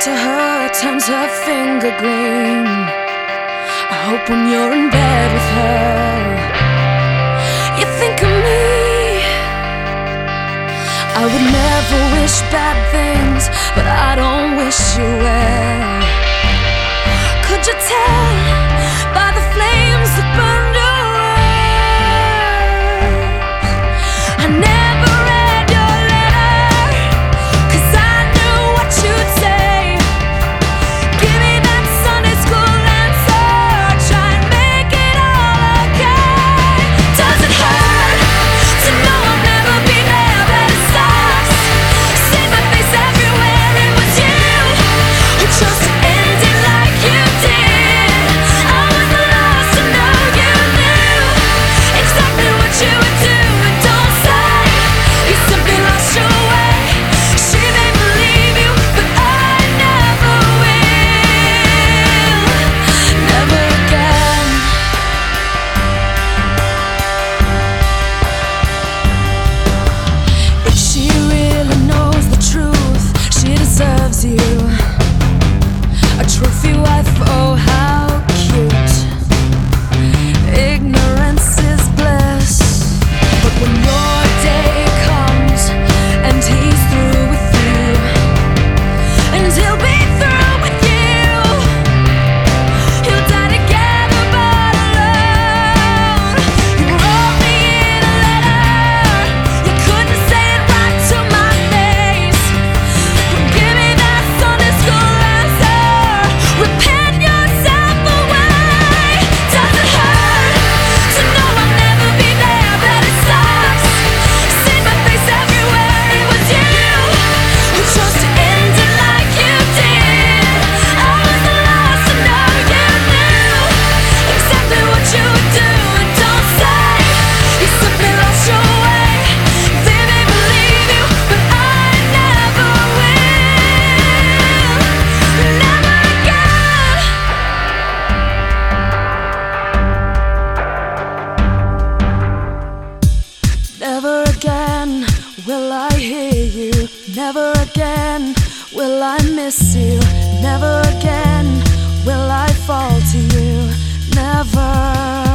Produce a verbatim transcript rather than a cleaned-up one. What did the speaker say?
to her turns her finger green. I hope when you're in bed with her, you think of me. I would never wish bad things, but I don't wish you well. Could you tell by the flames that burned your eyes? I never read your letter, 'cause I knew what you'd say. Give me that Sunday school answer, try and make it all okay. Does it hurt to know I'll never be there, but it sucks? See my face everywhere, it was you who chose to end it like you did. I was the last to know you knew exactly what you would do, and don't say you simply lost your way. She may believe you, but I never will. Never again. If she really knows the truth, she deserves you. A trophy wife, oh how cute. Ignorance is bliss, but when your day comes and he's through with you, and he'll be through with you, you'll die together but alone. You wrote me in a letter, you couldn't say it right to my face. Give me that Sunday school answer, repent yourself away. Does it hurt to know I'll never be there, but it sucks? See my face everywhere, it was you who chose to end it like you did. I was the last to know you knew exactly what you would do, and don't say you simply lost your way. They may believe you, but I never will. Never again. Never again will I hear you. Never again will I miss you. Never again will I fall to you. Never.